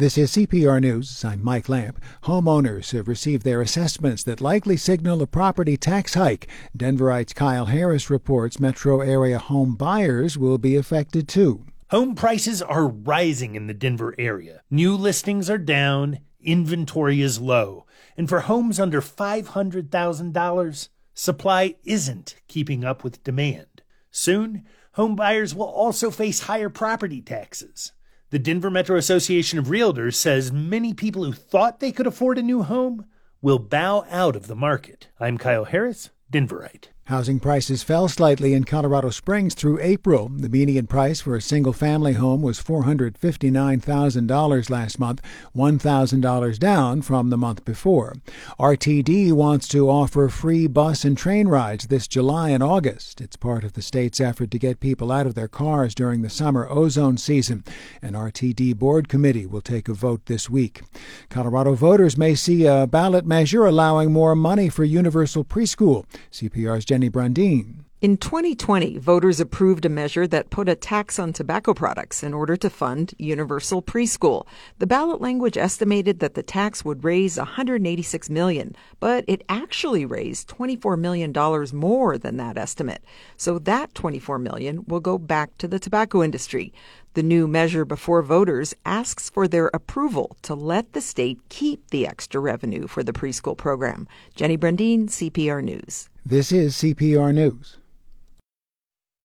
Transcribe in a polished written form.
This is CPR News. I'm Mike Lamp. Homeowners have received their assessments that likely signal a property tax hike. Denverite's Kyle Harris reports metro area home buyers will be affected too. Home prices are rising in the Denver area. New listings are down, inventory is low, and for homes under $500,000, supply isn't keeping up with demand. Soon, home buyers will also face higher property taxes. The Denver Metro Association of Realtors says many people who thought they could afford a new home will bow out of the market. I'm Kyle Harris, Denverite. Housing prices fell slightly in Colorado Springs through April. The median price for a single-family home was $459,000 last month, $1,000 down from the month before. RTD wants to offer free bus and train rides this July and August. It's part of the state's effort to get people out of their cars during the summer ozone season. An RTD board committee will take a vote this week. Colorado voters may see a ballot measure allowing more money for universal preschool. CPR's Jenny Brundin. In 2020, voters approved a measure that put a tax on tobacco products in order to fund universal preschool. The ballot language estimated that the tax would raise $186 million, but it actually raised $24 million more than that estimate. So that $24 million will go back to the tobacco industry. The new measure before voters asks for their approval to let the state keep the extra revenue for the preschool program. Jenny Brundin, CPR News. This is CPR News.